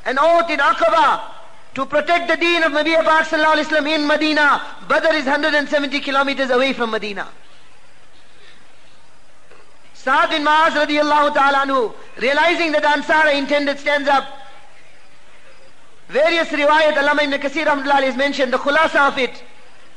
an oath in Aqaba to protect the deen of Nabi Pak sallallahu alaihi wasallam in Medina. Badr is 170 kilometers away from Medina. Sa'd bin Mu'az radiyallahu ta'ala anhu, realizing that the Ansar intended, stands up. Various riwayat, Allama ibn Kathir rahmatullah is mentioned, the khulasa of it.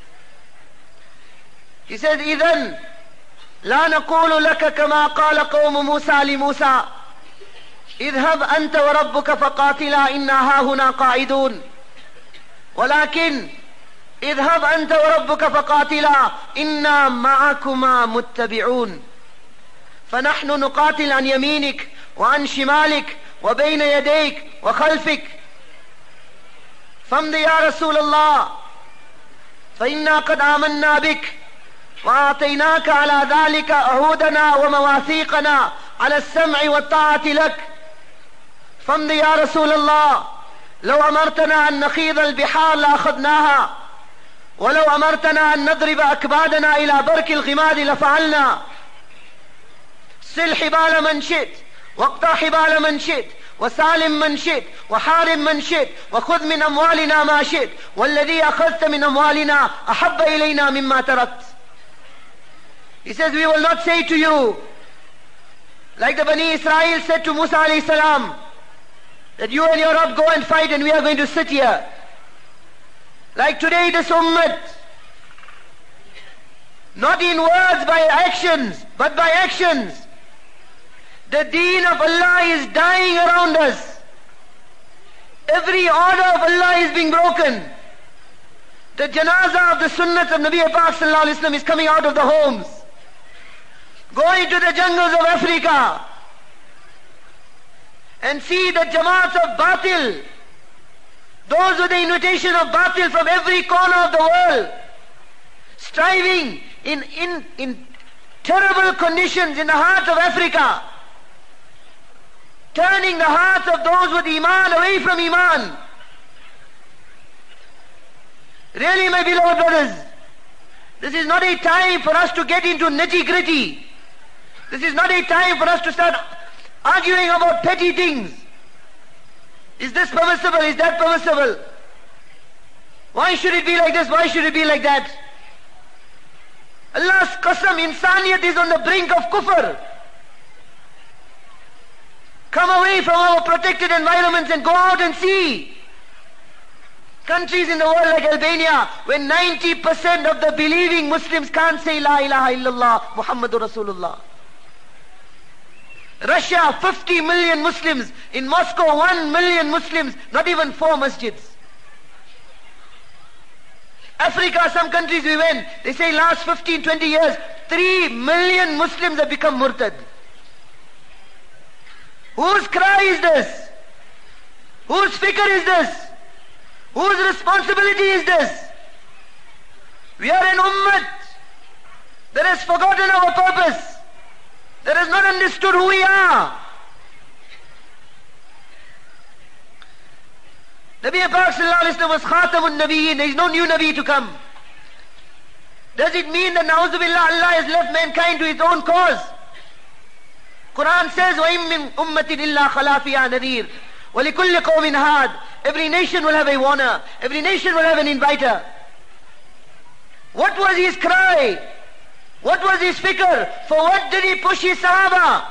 He says, إِذَنْ لَا نَقُولُ لَكَ كَمَا قَالَ قَوْمُ مُوسَى لِمُوسَى اذهب أنت وربك فقاتلا إنا هاهنا قاعدون ولكن اذهب أنت وربك فقاتلا إنا معكما متبعون فنحن نقاتل عن يمينك وعن شمالك وبين يديك وخلفك فامض يا رسول الله فإنا قد آمنا بك وأعطيناك على ذلك عهودنا ومواثيقنا على السمع والطاعة لك فامض يا رسول الله لو أمرتنا أن نخيض البحار لأخذناها ولو أمرتنا أن نضرب أكبادنا إلى برك الغماد لفعلنا سل حبال من شئت واقطع حبال من شئت وسالم من شئت وحارم من شئت وخذ من أموالنا ما شئت والذي أخذت من أموالنا أحب إلينا مما تركت. He says, we will not say to you like the Bani Israel said to Musa alayhi salam, that you and your Rabb go and fight and we are going to sit here. Like today this ummah, not in words by actions, but by actions. The deen of Allah is dying around us. Every order of Allah is being broken. The janazah of the sunnah of Nabi Pak sallallahu alaihi wasallam is coming out of the homes. Go into the jungles of Africa and see the jamaats of Batil, those with the invitation of Batil from every corner of the world, striving in terrible conditions in the heart of Africa, turning the hearts of those with Iman away from Iman. Really, my beloved brothers, this is not a time for us to get into nitty-gritty. This is not a time for us to start arguing about petty things. Is this permissible? Is that permissible? Why should it be like this? Why should it be like that? Allah's qasam, insaniyat is on the brink of kufr. Come away from our protected environments and go out and see. Countries in the world like Albania, where 90% of the believing Muslims can't say La ilaha illallah Muhammadur Rasulullah. Russia, 50 million Muslims. In Moscow, 1 million Muslims. Not even 4 masjids. Africa, some countries we went, they say last 15, 20 years, 3 million Muslims have become murtad. Whose cry is this? Whose fikr is this? Whose responsibility is this? We are an ummah that has forgotten our purpose, that has not understood who we are. Nabi Pak sallallahu alaihi wasallam was Khatamun Nabiyyin. There is no new Nabi to come. Does it mean that na'uzubillah Allah has left mankind to its own cause? Quran says, وَإِن مِّن أُمَّةٍ إِلَّا خَلَا فِيهَا نَذِيرٌ وَلِكُلِّ قَوْمٍ هَادٍ. Every nation will have a warner. Every nation will have an inviter. What was his cry? What was his fikr? For what did he push his Sahaba?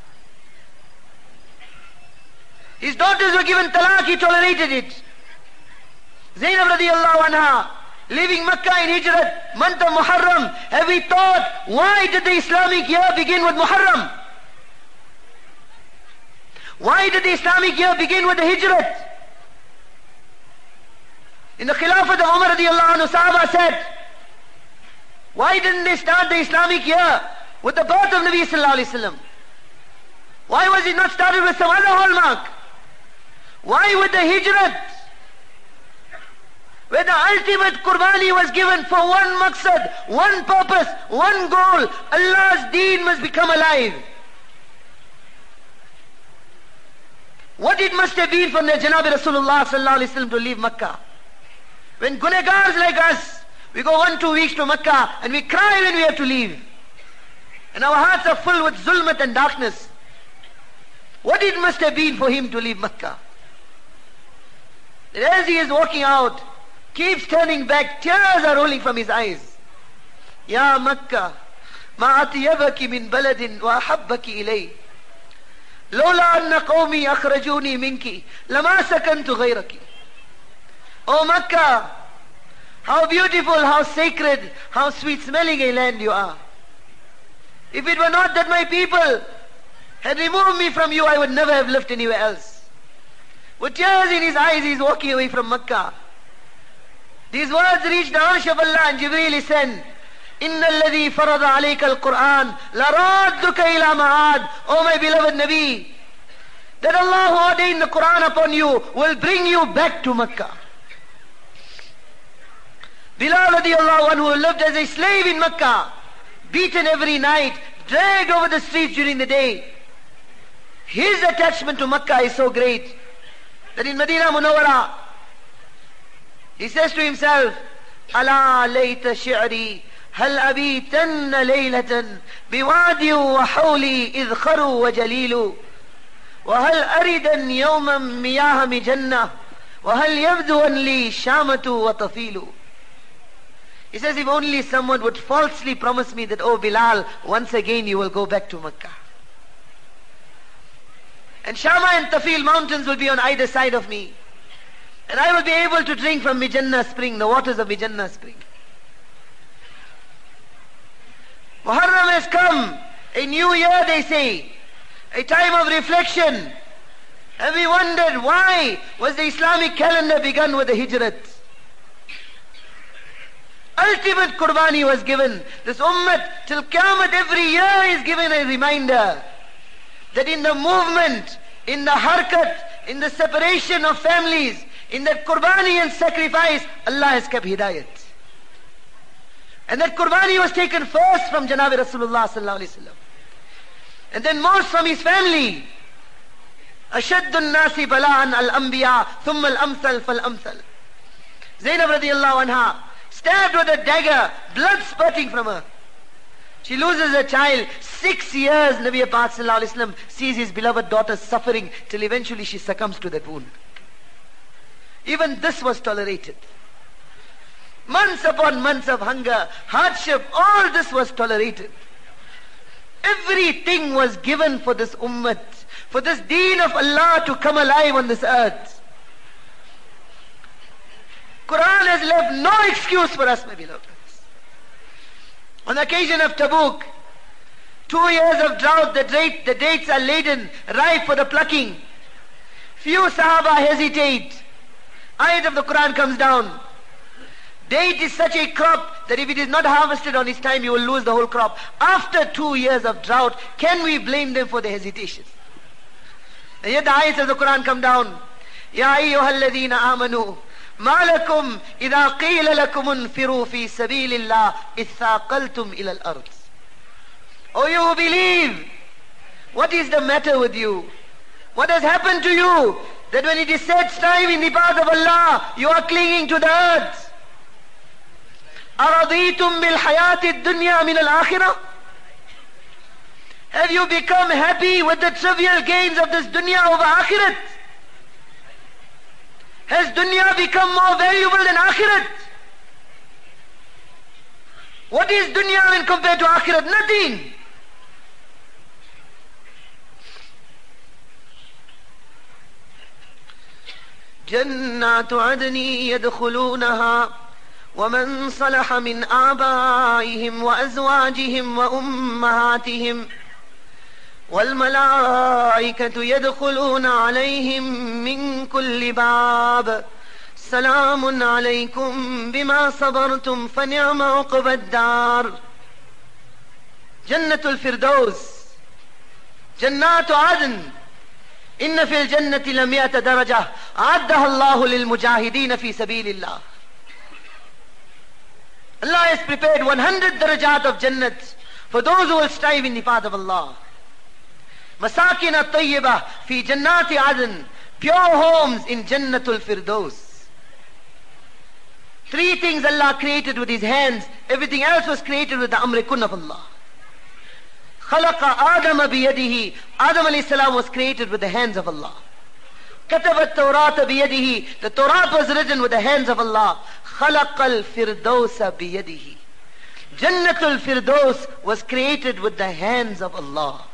His daughters were given talaq, he tolerated it. Zainab radiyallahu anha, leaving Makkah in Hijrat, month of Muharram. Have we thought, why did the Islamic year begin with Muharram? Why did the Islamic year begin with the Hijrat? In the Khilafat of Umar radiyallahu anhu, Sahaba said, why didn't they start the Islamic year with the birth of Nabi sallallahu alaihi wasallam? Why was it not started with some other hallmark? Why with the Hijrat, where the ultimate Qurbani was given for one maqsad, one purpose, one goal? Allah's deen must become alive. What it must have been from the Janabi Rasulullah sallallahu alaihi wasallam to leave Makkah. When gunegars like us, we go 1-2 weeks to Makkah and we cry when we have to leave. And our hearts are full with zulmat and darkness. What it must have been for him to leave Makkah. that as he is walking out, keeps turning back, tears are rolling from his eyes. Ya Makkah, ma atyabaki min baladin wa ahabbaki ilay. Lola anna qawmi akhrajuni minki, lama sakantu ghayraki. O Makkah, how beautiful, how sacred, how sweet smelling a land you are. If it were not that my people had removed me from you, I would never have lived anywhere else. With tears in his eyes, he is walking away from Makkah. These words reached the arsh of Allah, and Jibreel is sent. Inna alladhi farada alayka al-Quran laradduka ila ma'ad. O my beloved Nabi, that Allah who ordained the Quran upon you will bring you back to Makkah. Bilal radiallahu anhu lived as a slave in Makkah, beaten every night, dragged over the streets during the day. His attachment to Makkah is so great that in Medina Munawwara, he says to himself, Ala layta shi'ri hal abitanna laylatan biwadi wa hawli idkharu wa jalilu wa hal aridan yawman miyaha mijannah wa hal yabduan li shamatu wa tafilu. He says, if only someone would falsely promise me that, oh Bilal, once again you will go back to Makkah. And Shama and Tafil mountains will be on either side of me. And I will be able to drink from Mijannah spring, the waters of Mijannah spring. Muharram has come, a new year they say, a time of reflection. And we wondered, why was the Islamic calendar begun with the Hijrat? Ultimate Qurbani was given. This Ummah till Qiyamah every year is given a reminder that in the movement, in the harkat, in the separation of families, in that Qurbani and sacrifice, Allah has kept Hidayat. And that Qurbani was taken first from Janabi Rasulullah sallallahu alaihi wasallam, and then most from his family. Ashaddu an-nasi bala'an al-anbiya thumma al-amthal fal-amthal. Zainab radiallahu anha, stabbed with a dagger, blood spurting from her. She loses her child. 6 years Nabi Pak sallallahu alaihi wasallam sees his beloved daughter suffering till eventually she succumbs to that wound. Even this was tolerated. Months upon months of hunger, hardship, all this was tolerated. Everything was given for this ummah, for this deen of Allah to come alive on this earth. Quran has left no excuse for us, my beloved. On the occasion of Tabuk, 2 years of drought, the dates are laden, ripe for the plucking. Few Sahaba hesitate. Ayat of the Quran comes down. Date is such a crop that if it is not harvested on its time, you will lose the whole crop. After 2 years of drought, can we blame them for the hesitation? And yet the ayats of the Quran come down. Ya ayyuhalladhina amanu, ما لكم إذا قيل لكم انفروا في سبيل الله اثاقلتم إلى الأرض. Oh, you who believe, what is the matter with you? What has happened to you that when it is set time in the path of Allah, you are clinging to the earth? أرضيتم بالحياة الدنيا من الآخرة? Have you become happy with the trivial gains of this dunya over akhirat? Has dunya become more valuable than akhirat? What is dunya when compared to akhirat? Nothing. جنات عدن يدخلونها ومن صلح من آبائهم وأزواجهم وأمهاتهم والملائكة يدخلون عليهم من كل باب سلام عليكم بما صبرتم فنعم عقبى الدار. جنة الفردوس، جنات عدن. إن في الجنة ل100 درجة أعدها الله للمجاهدين في سبيل الله. Allah has prepared 100 darajat of Jannat for those who will strive in the path of Allah. Masakin at-tayyibah fi jannati adn, pure homes in Jannatul Firdaus. 3 things Allah created with His hands, everything else was created with the amr kun of Allah. Khalaqa Adam biyadihi, Adam alayhi salam was created with the hands of Allah. كتب التوراة بيده. The Torah was written with the hands of Allah. خلق الفردوس بيده. Jannatul Firdaus was created with the hands of Allah.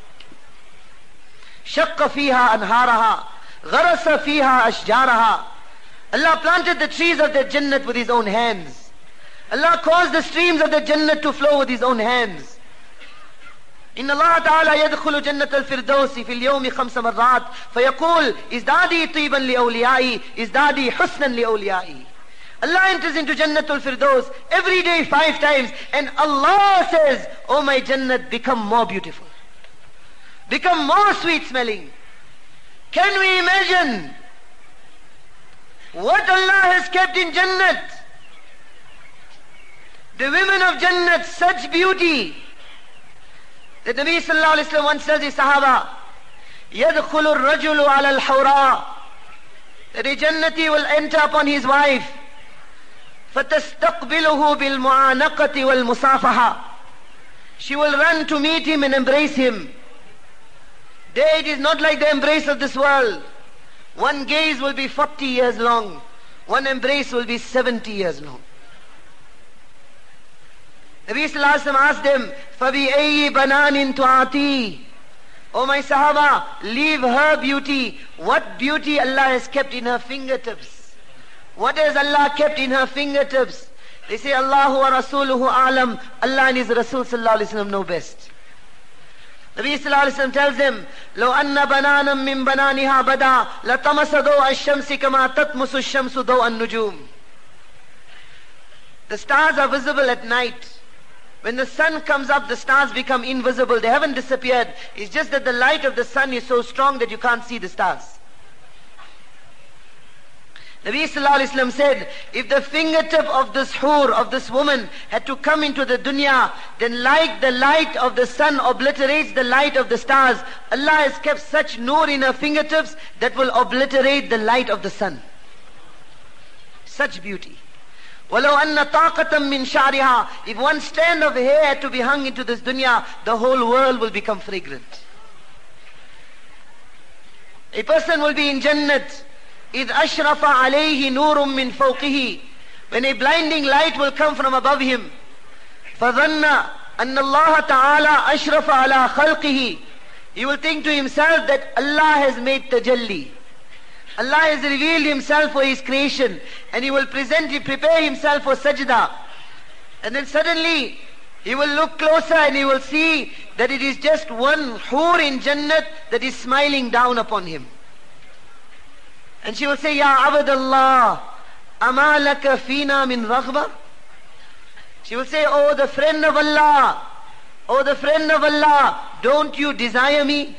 شق فيها أنهارها غرس فيها أشجارها. Allah planted the trees of the Jannat with His own hands. Allah caused the streams of the Jannat to flow with His own hands. إن الله تعالى يدخل جنة الفردوس في اليوم 5 مرات فيقول ازدادي طيبا لأوليائي ازدادي حسنا لأوليائي. Allah enters into Jannatul Firdaus every day 5 times, and Allah says, oh my Jannat, become more beautiful, become more sweet smelling. Can we imagine what Allah has kept in Jannat? The women of Jannat, such beauty that Nabi sallallahu alayhi wa sallam once tells his Sahaba, يَدْخُلُ الرَّجُلُ عَلَى الْحَوْرَى, that a Jannati will enter upon his wife, فَتَسْتَقْبِلُهُ بِالْمُعَانَقَةِ وَالْمُصَافَحَةِ, she will run to meet him and embrace him. There it is not like the embrace of this world. One gaze will be 40 years long, one embrace will be 70 years long. Nabi sallallahu alayhi wa sallam asked them, فَبِأَيِّ بَنَانٍ تُعَاتِي, oh my Sahaba, leave her beauty. What beauty Allah has kept in her fingertips? What has Allah kept in her fingertips? They say, Allahu wa Rasuluhu a'lam, Allah and His Rasul sallallahu alayhi wa sallam know best. Nabi sallallahu alayhi wa sallam tells them, لو أن بنانا من بنانها بدا لطمس ضوء الشمس كما تطمس الشمس ضوء النجوم. The stars are visible at night. When the sun comes up, the stars become invisible. They haven't disappeared. It's just that the light of the sun is so strong that you can't see the stars. Nabi sallallahu alayhi wa sallam said, if the fingertip of this hur, of this woman, had to come into the dunya, then like the light of the sun obliterates the light of the stars, Allah has kept such nur in her fingertips that will obliterate the light of the sun. Such beauty. وَلَوْ أَنَّ طَاقَةً مِّن شَعْرِهَا, if one strand of hair had to be hung into this dunya, the whole world will become fragrant. A person will be in Jannat, إِذْ أَشْرَفَ عَلَيْهِ نُورٌ مِّن فَوْقِهِ, when a blinding light will come from above him. فَظَنَّ أَنَّ اللَّهَ تَعَالَى أَشْرَفَ عَلَى خَلْقِهِ, he will think to himself that Allah has made tajalli. Allah has revealed Himself for His creation, and he will prepare himself for sajda. And then suddenly he will look closer and he will see that it is just one hur in Jannat that is smiling down upon him. And she will say, Ya Abdallah, ama laka fina min raghba? She will say, oh the friend of Allah, oh the friend of Allah, don't you desire me?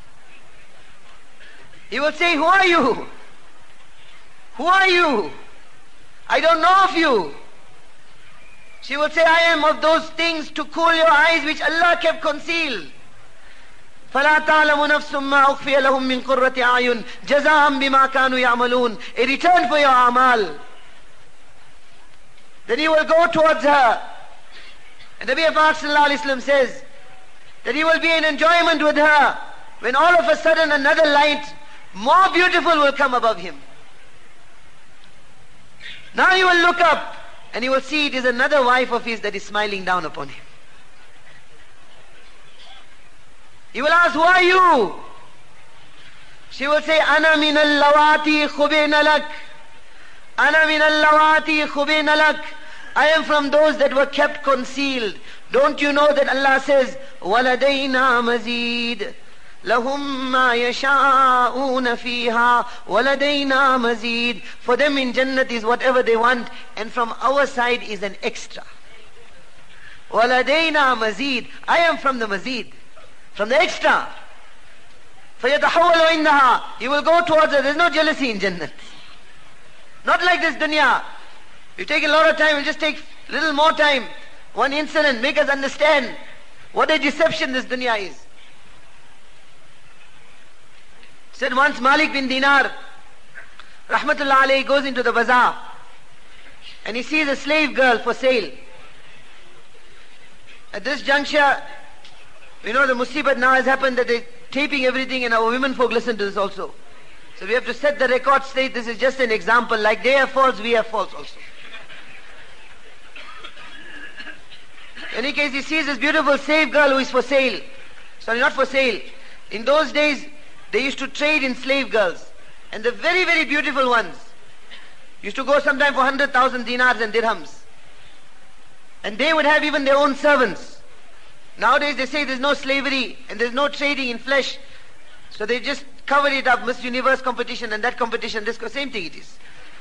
He will say, who are you? Who are you? I don't know of you. She will say, I am of those things to cool your eyes which Allah kept concealed. فَلَا تَعْلَمُ نَفْسٌ مَا أُخْفِيَ لَهُم مِّن قُرَّةِ أَعْيُنٍ جَزَاءً بِمَا كَانُوا يَعْمَلُونَ, a return for your amal. Then he will go towards her. And the Nabi Muhammad says that he will be in enjoyment with her, when all of a sudden another light more beautiful will come above him. Now he will look up and he will see it is another wife of his that is smiling down upon him. He will ask, who are you? She will say, Ana min al-lawati khubina lak. Ana min al-lawati khubina lak. I am from those that were kept concealed. Don't you know that Allah says, وَلَدَيْنَا مَزِيدٌ لَهُمْ مَا يَشَاءُونَ فِيهَا وَلَدَيْنَا مَزِيدٌ. For them in Jannat is whatever they want, and from our side is an extra. وَلَدَيْنَا مَزِيدٌ. I am from the mazid, from the extra. فَيَتَحَوَّلُ عِنْدَهَا. He will go towards her. There's no jealousy in Jannat. Not like this dunya. You take a lot of time, we'll just take a little more time. One incident, make us understand what a deception this dunya is. Said once Malik bin Dinar, Rahmatullah alayhi, goes into the bazaar and he sees a slave girl for sale. At this juncture, you know the musibat now has happened that they're taping everything, and our women folk listen to this also. So we have to set the record straight. This is just an example. Like they have faults, we have faults also. In any case, he sees this beautiful slave girl who is for sale. Sorry, not for sale. In those days, they used to trade in slave girls. And the very, very beautiful ones used to go sometime for 100,000 dinars and dirhams. And they would have even their own servants. Nowadays they say there's no slavery and there's no trading in flesh. So they just cover it up, Miss Universe competition and that competition, this same thing it is.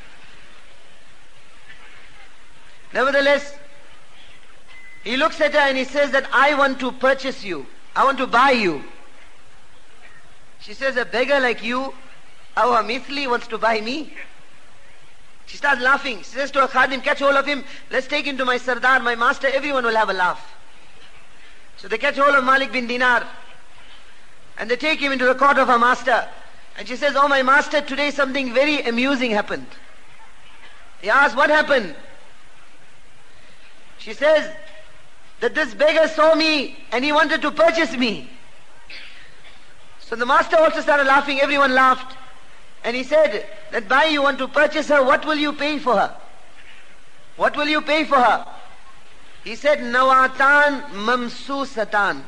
Nevertheless, he looks at her and he says that I want to purchase you. I want to buy you. She says, a beggar like you, our Mithli wants to buy me. She starts laughing. She says to her khadim, catch hold of him. Let's take him to my Sardar, my master. Everyone will have a laugh. So they catch hold of Malik bin Dinar. And they take him into the court of her master. And she says, oh my master, today something very amusing happened. He asks, what happened? She says that this beggar saw me and he wanted to purchase me. So the master also started laughing. Everyone laughed. And he said that Bhai, you want to purchase her, what will you pay for her? What will you pay for her? He said, Nawatan mamsusatan.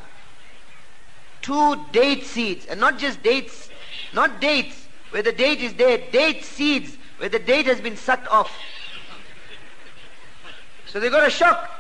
2 date seeds. And not just dates, not dates where the date is there, date seeds where the date has been sucked off. So they got a shock.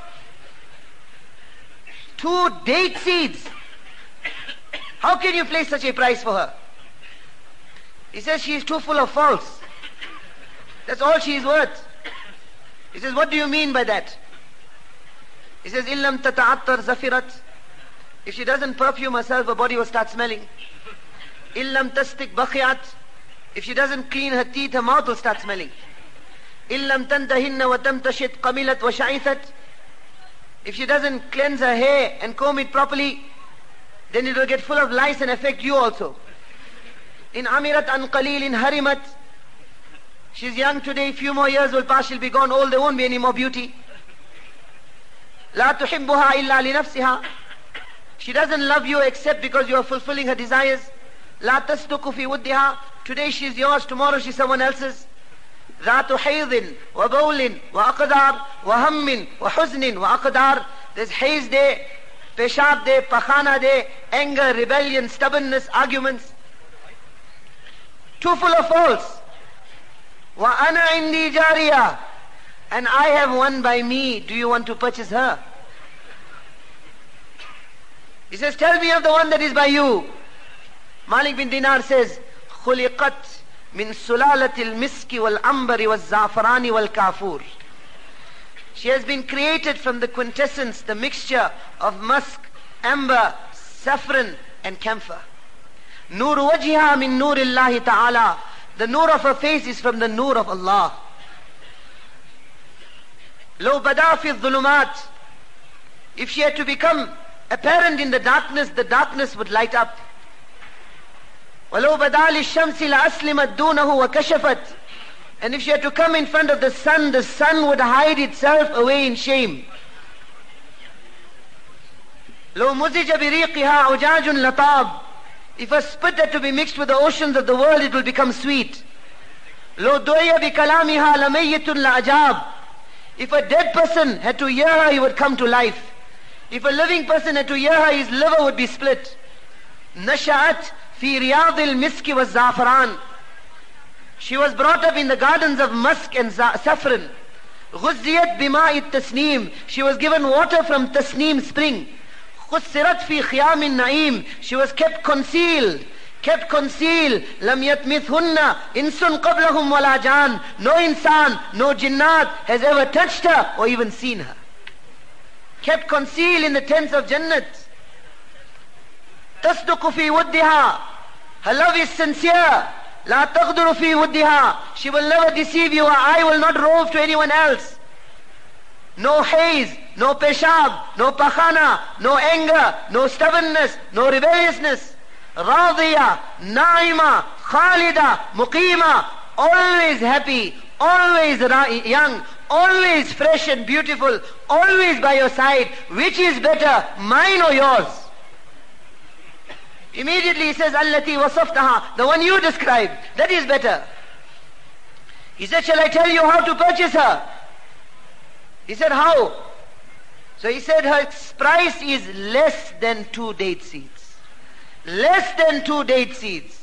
2 date seeds. How can you place such a price for her? He says she is too full of faults. That's all she is worth. He says, what do you mean by that? He says, illam tata'attar zafirat. If she doesn't perfume herself, her body will start smelling. Illam tastik bakhiyat. If she doesn't clean her teeth, her mouth will start smelling. Illam tantahinna wa tamtashit qamilat wa sha'ithat. If she doesn't cleanse her hair and comb it properly, then it will get full of lice and affect you also. In amirat an qalilin harimat. She's young today, few more years will pass, she'll be gone old, there won't be any more beauty. La tuhibbuha illa li nafsiha. She doesn't love you except because you are fulfilling her desires. La tasduku fi wuddiha. Today she's yours, tomorrow she's someone else's. Dhatu haydin wa bawlin wa aqdar wa hammin wa huznin wa aqdar. There's haze day, peshab day, pakhana day, anger, rebellion, stubbornness, arguments. Too full of faults. Wa ana indi jariya. And I have one by me. Do you want to purchase her? He says, tell me of the one that is by you. Malik bin Dinar says, khuliqat min sulalatil miski wal ambari wal zafarani wal kafur. She has been created from the quintessence, the mixture of musk, amber, saffron and camphor. Nur wajhiha min nurillahi ta'ala. The nur of her face is from the nur of Allah. Lo bada fi dhulumat. If she had to become apparent in the darkness would light up. وَلَوْ بَدَى لِلشَّمْسِ لَأَسْلِمَتْ دُونَهُ وَكَشَفَتْ. And if she had to come in front of the sun would hide itself away in shame. لَوْ مُزِجَ بِرِيقِهَا عُجَاجٌ لَطَابٌ. If a spit had to be mixed with the oceans of the world, it will become sweet. لَوْ دُعِيَ بِكَلَامِهَا لَمَيِّتٌ لَأَجَابٌ. If a dead person had to hear her, he would come to life. If a living person had to hear her, his liver would be split. Nasha'at fi riyadil miski was zafaran. She was brought up in the gardens of musk and saffron. Ghuzziyat bima'it tasneem. She was given water from Tasneem spring. Khussirat fi khiyamin na'im. She was kept concealed. Kept concealed. Lam yatmithunna insun qablahum wala jan. No insan, no jinnat has ever touched her or even seen her. Kept concealed in the tents of Jannat. Tasduqu fi wuddiha. Her love is sincere. La taghduru fi wuddiha. She will never deceive you. Her eye will not rove to anyone else. No haze, no peshab, no pakhana, no anger, no stubbornness, no rebelliousness. Radiya, naima, khalida, muqima. Always happy, always young, always fresh and beautiful, always by your side. Which is better, mine or yours? Immediately he says, Allati wasaftaha, the one you described, that is better. He said, shall I tell you how to purchase her? He said, how? So he said, her price is less than 2 date seeds. Less than 2 date seeds.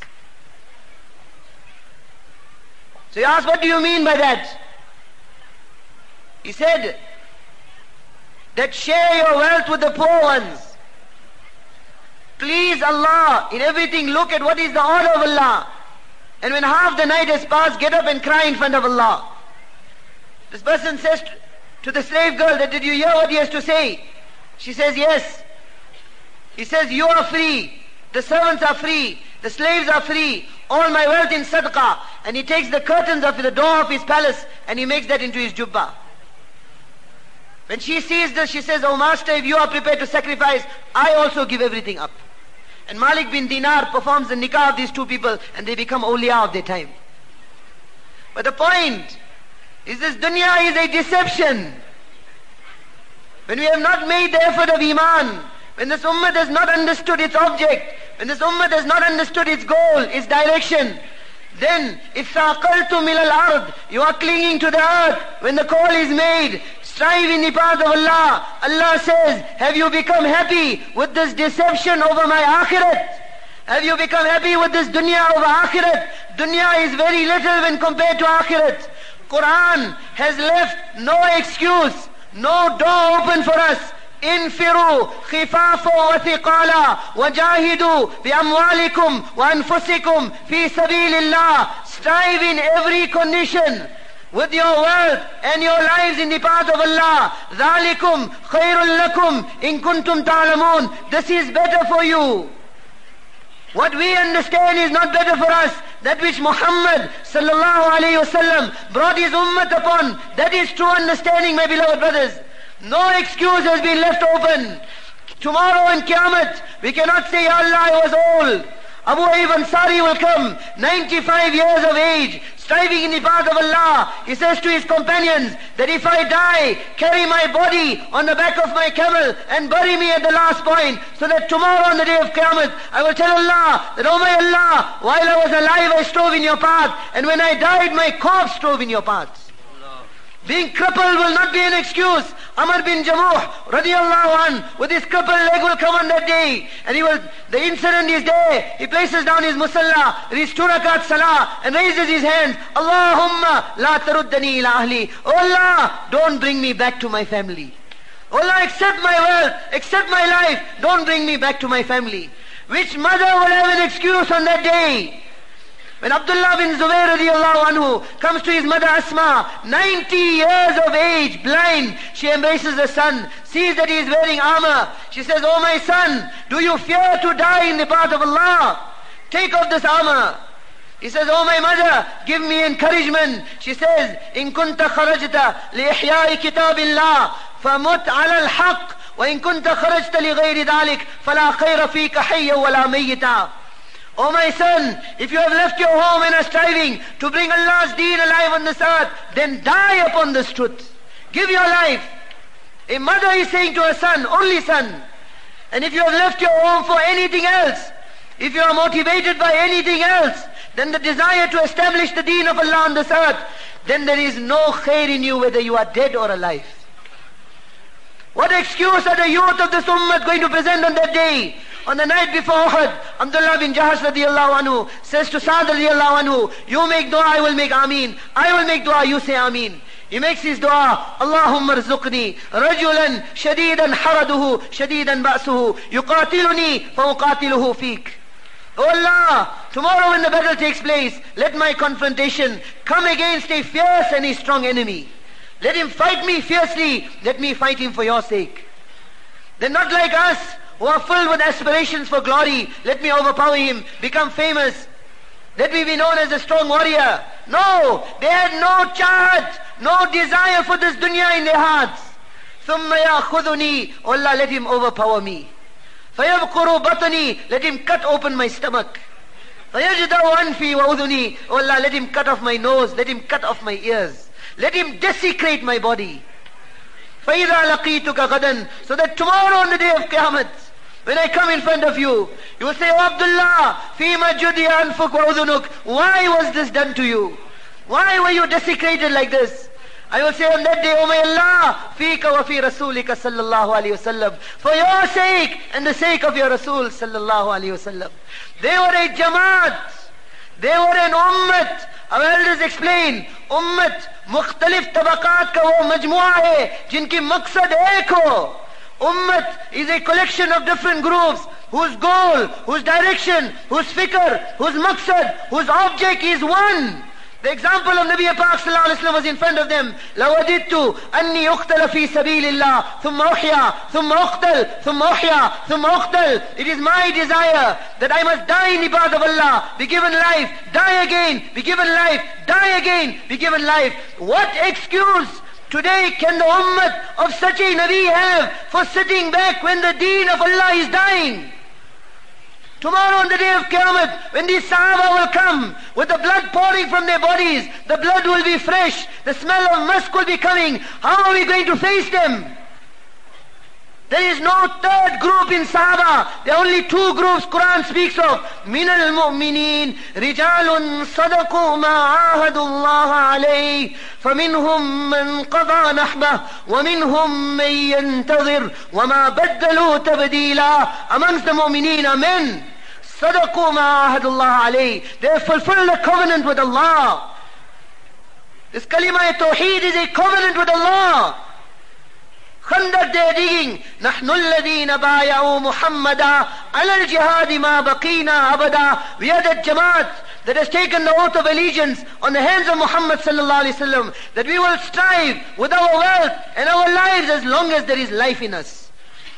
So he asked, what do you mean by that? He said, that share your wealth with the poor ones. Please Allah, in everything look at what is the order of Allah. And when half the night has passed, get up and cry in front of Allah. This person says to the slave girl, that did you hear what he has to say? She says, yes. He says, you are free. The servants are free. The slaves are free. All my wealth in sadaqah. And he takes the curtains of the door of his palace and he makes that into his jubbah. When she sees this, she says, oh master, if you are prepared to sacrifice, I also give everything up. And Malik bin Dinar performs the nikah of these two people and they become awliya of their time. But the point is, this dunya is a deception. When we have not made the effort of iman, when this ummah has not understood its object, when this ummah has not understood its goal, its direction, then إِثَّاقَلْتُمْ إِلَى الْأَرْضِ, you are clinging to the earth. When the call is made, strive in the path of Allah. Allah says, have you become happy with this deception over my akhirat? Have you become happy with this dunya over akhirat? Dunya is very little when compared to akhirat. Quran has left no excuse, no door open for us. انفروا خفافا وثقالا وجاهدوا بأموالكم وأنفسكم في سبيل الله. Strive in every condition with your wealth and your lives in the path of Allah. ذَلِكُمْ خَيْرٌ لَكُمْ إِن كُنْتُمْ تَعْلَمُونَ. This is better for you. What we understand is not better for us. That which Muhammad sallallahu alayhi wasallam brought his ummah upon, that is true understanding, my beloved brothers. No excuse has been left open. Tomorrow in Qiyamah, we cannot say, Allah, I was old. Abu Ayyub Ansari will come, 95 years of age, striving in the path of Allah. He says to his companions that if I die, carry my body on the back of my camel and bury me at the last point, so that tomorrow on the day of Qiyamah, I will tell Allah that, oh my Allah, while I was alive I strove in your path, and when I died my corpse strove in your path. Being crippled will not be an excuse. Amr bin Jamuh, radiallahu an, with his crippled leg will come on that day. And the incident is there. He places down his musalla, his 2 rakat salah, and raises his hands. Allahumma la taruddani ila ahli. Oh Allah, don't bring me back to my family. Oh Allah, accept my wealth, accept my life. Don't bring me back to my family. Which mother will have an excuse on that day? When Abdullah bin Zubayr radiallahu anhu comes to his mother Asma, 90 years of age, blind, she embraces the son, sees that he is wearing armor. She says, oh my son, do you fear to die in the path of Allah? Take off this armor. He says, oh my mother, give me encouragement. She says, in kunta kharajta li ihya'i kitabillah famut ala al-haq wa in kunta kharajta li ghayri dhalik fala khayra fika hayya wala mayyita. Oh my son, if you have left your home and are striving to bring Allah's deen alive on this earth, then die upon this truth. Give your life. A mother is saying to her son, only son. And if you have left your home for anything else, if you are motivated by anything else, then the desire to establish the deen of Allah on this earth, then there is no khair in you whether you are dead or alive. What excuse are the youth of this ummah going to present on that day? On the night before Uhud, Abdullah bin Jahash radiallahu anhu says to Sa'd radiallahu anhu, you make dua, I will make ameen. I will make dua, you say ameen. He makes his dua, Allahumma rzuqni rajulan shadidan haraduhu shadidan ba'suhu yuqatiluni fauqatiluhu feek. Oh Allah, tomorrow when the battle takes place, let my confrontation come against a fierce and a strong enemy. Let him fight me fiercely, let me fight him for your sake. They're not like us, who are filled with aspirations for glory. Let me overpower him, become famous. Let me be known as a strong warrior. No, they had no charge, no desire for this dunya in their hearts. ثُمَّ يَأْخُذُنِي, oh Allah, let him overpower me. فَيَبْقُرُ بَطْنِي, let him cut open my stomach. فَيَجْدَعُ أَنْفِي وَأُذُنِي, oh Allah, let him cut off my nose, let him cut off my ears. Let him desecrate my body. فَإِذَا لَقِيتُكَ غَدًا, so that tomorrow on the day of Qiyamah, When I come in front of you, you will say, "Oh Abdullah, fima judiya anfuk wa udhunuk." Why was this done to you? Why were you desecrated like this? I will say on that day, "Oh my Allah, fika wa fi rasulika sallallahu alayhi wasallam." For your sake and the sake of your Rasul sallallahu alayhi wasallam. They were a jamaat. They were an ummat. Our elders explain, ummat मुख्तलिफ तबकात का वो मजमुआ है जिनकी मकसद एक हो. Ummat is a collection of different groups whose goal, whose direction, whose fikr, whose maqsad, whose object is one. The example of Nabi Pak sallallahu alaihi wasallam was in front of them. لَوَدِدْتُ أَنِّي أُقْتَلَ فِي سَبِيلِ اللَّهِ ثُمَّ أُحْيَا ثُمَّ أُقْتَلْ ثُمَّ أُحْيَا ثُمَّ أُقْتَلْ. It is my desire that I must die in the path of Allah, be given life, die again, be given life, die again, be given life. What excuse today can the ummah of such a Nabi have for sitting back when the deen of Allah is dying? Tomorrow on the day of Qiyamah, when these Sahaba will come with the blood pouring from their bodies, the blood will be fresh, the smell of musk will be coming. How are we going to face them? There is no third group in Sahaba. There are only two groups Quran speaks of. مِنَ الْمُؤْمِنِينَ رِجَالٌ صَدَقُوا مَا عَاهَدُوا اللَّهَ عَلَيْهِ فَمِنْهُمْ مَنْ قَضَى نَحْبَهُ وَمِنْهُمْ مَنْ يَنْتَظِرُ وَمَا بَدَّلُوا تَبْدِيلًا. Amongst the mu'mineen are men. صَدَقُوا مَا عَاهَدُوا اللَّهَ عَلَيْهِ. They have fulfilled a covenant with Allah. This kalima-e-tawheed is a covenant with Allah. Khandak they are digging. نحن الذين بايعوا محمدا على الجهاد ما بقينا أبدا. We are the Jamaat that has taken the oath of allegiance on the hands of Muhammad sallallahu alaihi wasallam, that we will strive with our wealth and our lives as long as there is life in us.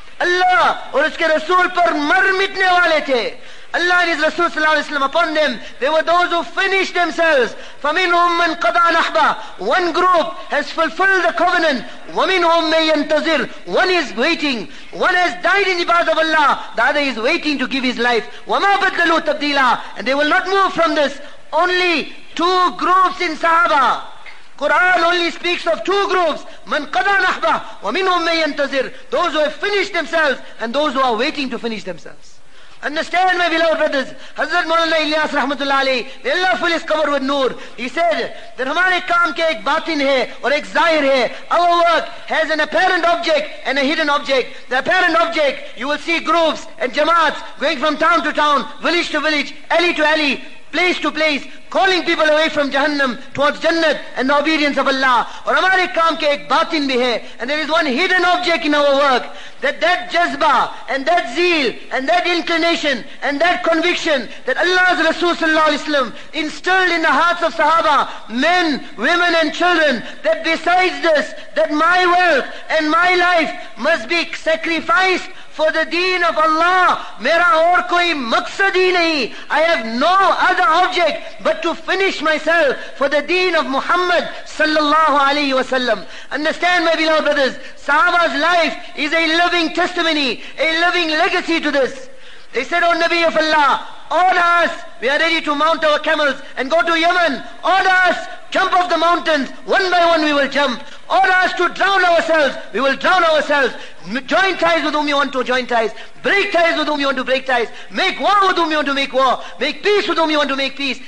Allah और उसके रसूल पर मर मिटने वाले थे. Allah and His Rasul sallallahu alaihi wasallam upon them, they were those who finished themselves. فَمِنْهُمْ مَنْ قَضَى نَحْبَهُ. One group has fulfilled the covenant. وَمِنْهُمْ مَنْ يَنْتَظِرُ. One is waiting. One has died in the path of Allah. The other is waiting to give his life. وَمَا بَدَّلُوا تَبْدِيلًا. And they will not move from this. Only two groups in Sahaba. Quran only speaks of two groups. مَنْ قَضَى نَحْبَهُ وَمِنْهُمْ مَنْ يَنْتَظِرُ. Those who have finished themselves and those who are waiting to finish themselves. Understand, my beloved brothers, Hazrat Maulana Ilyas Rahmatullah Alayhi, may Allah fill his qabr with noor. He said that हमारे काम के एक बातिन है और एक जाहिर है. Our work has an apparent object and a hidden object. The apparent object, you will see groups and jamaats going from town to town, village to village, alley to alley, place to place, calling people away from Jahannam towards Jannat and the obedience of Allah. और हमारे काम के एक बातिन भी है. And there is one hidden object in our work, that jazba and that zeal and that inclination and that conviction that Allah's Rasul sallallahu alaihi wasallam instilled in the hearts of Sahaba, men, women and children, that besides this, that my wealth and my life must be sacrificed for the deen of Allah. Mera aur koi maqsad hi nahi. I have no other object but to finish myself for the deen of Muhammad sallallahu alaihi wasallam. Understand, my beloved brothers, Sahaba's life is a living testimony, a living legacy to this. They said, "O Nabi of Allah, order us, we are ready to mount our camels and go to Yemen. Order us, jump off the mountains, one by one we will jump. Order us to drown ourselves, we will drown ourselves. Join ties with whom you want to join ties. Break ties with whom you want to break ties. Make war with whom you want to make war. Make peace with whom you want to make peace.